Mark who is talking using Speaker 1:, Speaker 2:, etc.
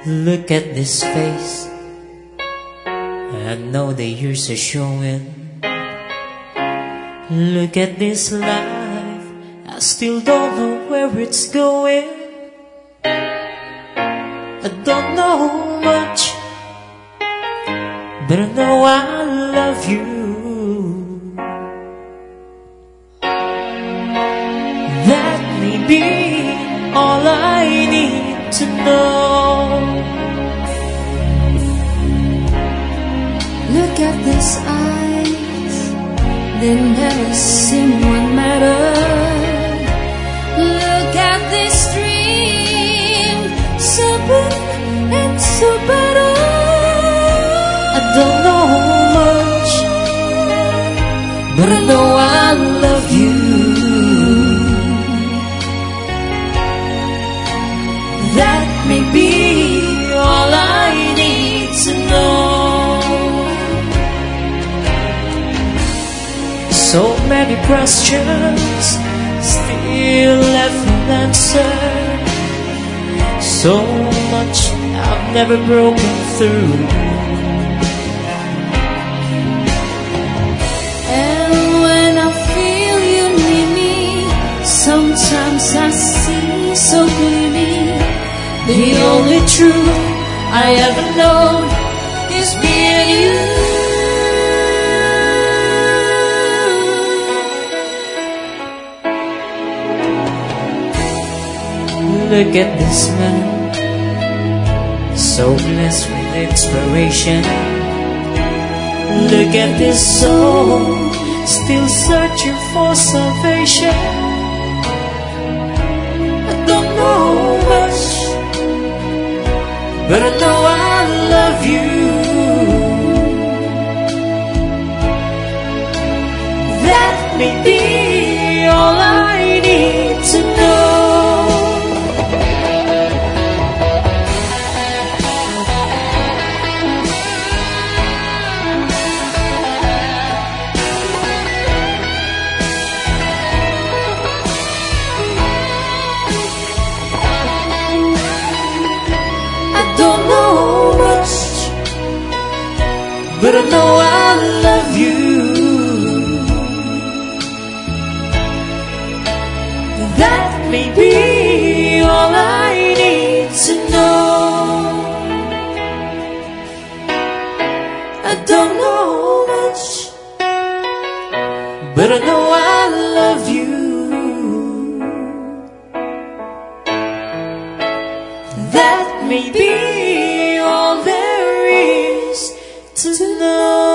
Speaker 1: Look at this face, I know the years are showing. Look at this life, I still don't know where it's going. I don't know much, but I know I love you. That may be all I need to know.
Speaker 2: Look at these eyes, they never seem what mattered. Look at this dream, so big and so better.
Speaker 1: I don't know much, but I know I love you. That may be all I need to know. So many questions still left unanswered. So much I've never broken through.
Speaker 2: And when I feel you need me, sometimes I see so clearly.
Speaker 1: The only truth I ever known is me and you. Look at this man, so blessed with inspiration. Look at this soul, still searching for salvation. I don't know much, but I know I love you. That may be all I need to know. Don't know much, but I know I love you. That may be all I need to know. I don't know much, but I know I love you. That may be all there is to know.